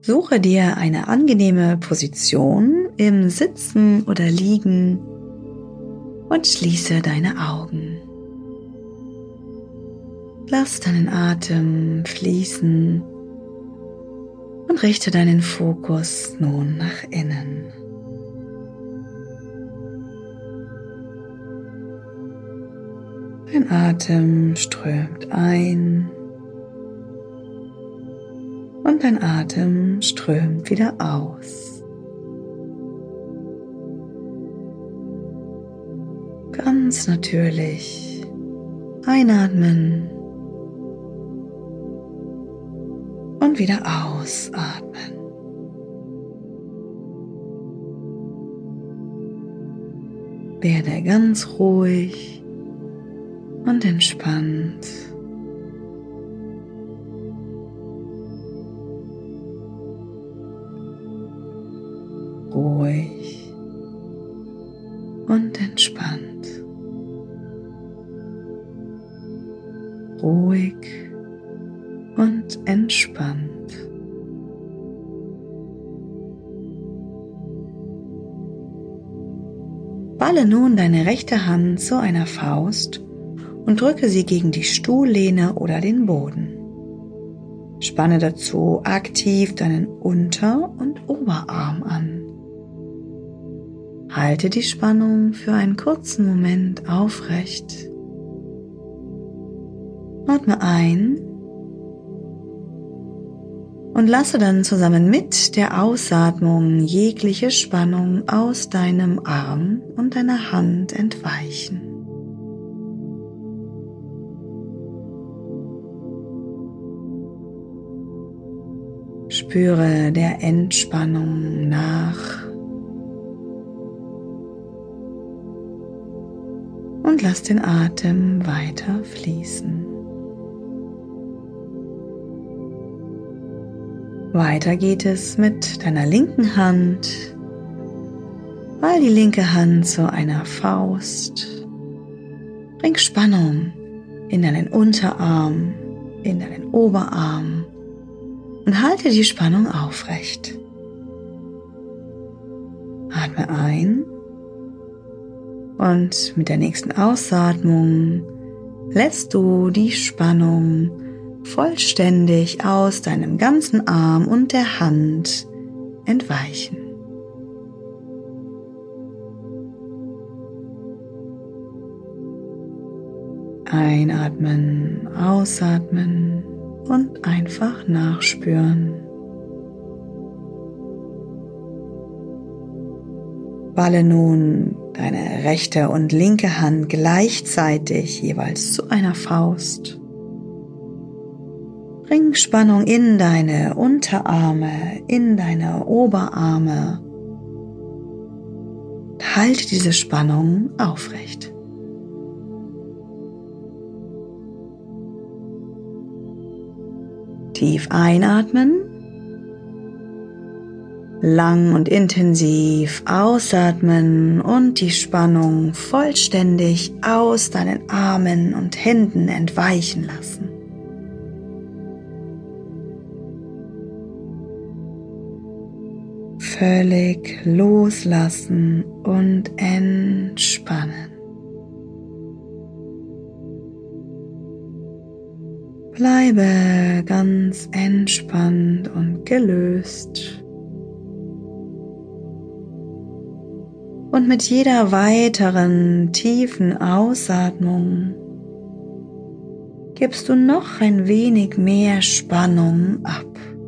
Suche dir eine angenehme Position im Sitzen oder Liegen und schließe deine Augen. Lass deinen Atem fließen und richte deinen Fokus nun nach innen. Dein Atem strömt ein und dein Atem strömt wieder aus. Ganz natürlich einatmen und wieder ausatmen. Werde ganz ruhig und entspannt. Ruhig und entspannt. Ruhig und entspannt. Balle nun deine rechte Hand zu einer Faust und drücke sie gegen die Stuhllehne oder den Boden. Spanne dazu aktiv deinen Unter- und Oberarm an. Halte die Spannung für einen kurzen Moment aufrecht. Atme ein und lasse dann zusammen mit der Ausatmung jegliche Spannung aus deinem Arm und deiner Hand entweichen. Spüre der Entspannung nach und lass den Atem weiter fließen. Weiter geht es mit deiner linken Hand. Ball die linke Hand zu einer Faust. Bring Spannung in deinen Unterarm, in deinen Oberarm und halte die Spannung aufrecht. Atme ein und mit der nächsten Ausatmung lässt du die Spannung vollständig aus deinem ganzen Arm und der Hand entweichen. Einatmen, ausatmen und einfach nachspüren. Balle nun deine rechte und linke Hand gleichzeitig jeweils zu einer Faust. Bring Spannung in deine Unterarme, in deine Oberarme. Halte diese Spannung aufrecht. Tief einatmen. Lang und intensiv ausatmen und die Spannung vollständig aus deinen Armen und Händen entweichen lassen. Völlig loslassen und entspannen. Bleibe ganz entspannt und gelöst. Und mit jeder weiteren tiefen Ausatmung gibst du noch ein wenig mehr Spannung ab.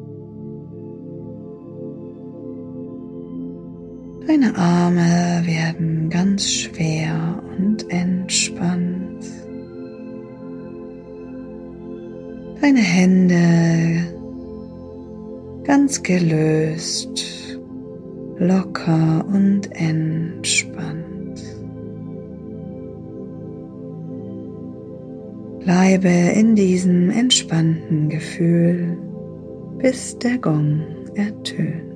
Deine Arme werden ganz schwer und entspannt. Deine Hände ganz gelöst, locker und entspannt. Bleibe in diesem entspannten Gefühl, bis der Gong ertönt.